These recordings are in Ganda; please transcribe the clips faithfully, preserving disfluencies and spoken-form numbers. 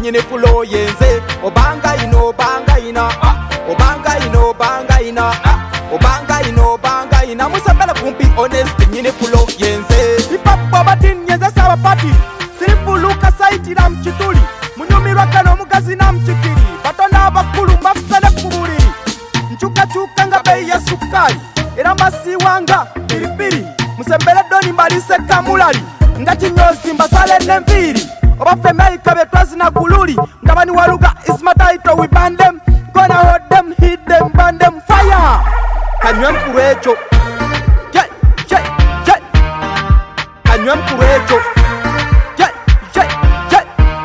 nyine fulo yenze obanga ino banga ina obanga ino banga ina obanga ino banga ina musambala kumpi honest nyine fulo yenze ipapa batin yenze sawa pati sifuluka saiti na mchituli munyumirwa kano mugazi na mchikiri batona abakulu mbafusane kubuli nchuka chuka nga bei ya sukali era masiwanga pilipili musembele doni mbalise kamulali nga kinyozi mbasale nemviri obafe meika betwazi na kululi ngabani waluga is my title we band them gonna hold them hit them band them fire kanywe mkurecho je je je kanywe mkurecho je je je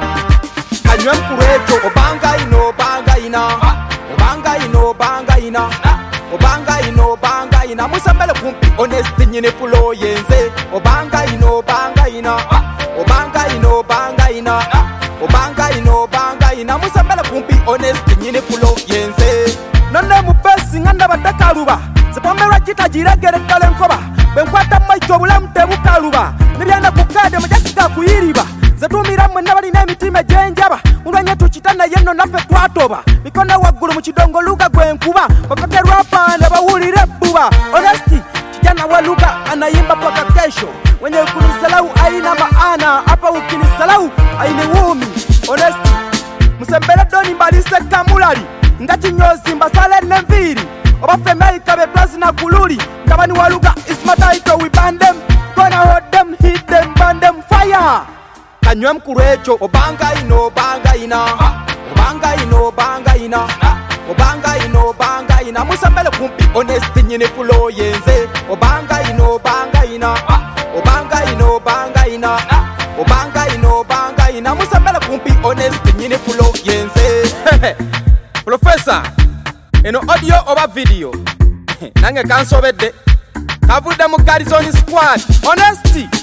kanywe mkurecho obanga ino banga ina obanga ino banga ina obanga ino banga ina musambele kumpi honest nyine fulo yenze obanga ino banga ina obanga ino banga ina obanga ino banga ina musambele kumpi honest nyine fulo yenze nonne mupesi nganda batakaluba zipomerwa jita jiregere kale nkoba benkwata maicho bulamu tebukaluba nibyana kukade mujasiga kuyiriba zetumira mwe nabali n'emitima jenjaba ulwanye tukitana yenno nafe twatoba mikona waggulu mu kidongo luga gwenkuba bakoterwa pande bawulire buba honesty kijana wa luga anayimba paka kesho wenye ukunisalau aina maana hapa ukinisalau aine wumi honesty musembele doni mbalise kamulali ngati nyozi mbasale nemviri obafe meika betwazi na kululi ngabani wa luga is my title we band them gonna hold them hit them band them fire kanywe mkurecho obanga ino banga ina obanga ino banga ina obanga ino banga ina musambele kumpi honest nyine fulo yenze obanga ino banga ina obanga ino banga ina obanga ino banga ina musambele kumpi honest nyine fulo yenze Professor eno audio oba video nange kansobedde kavude mu Garizoni Squad honesty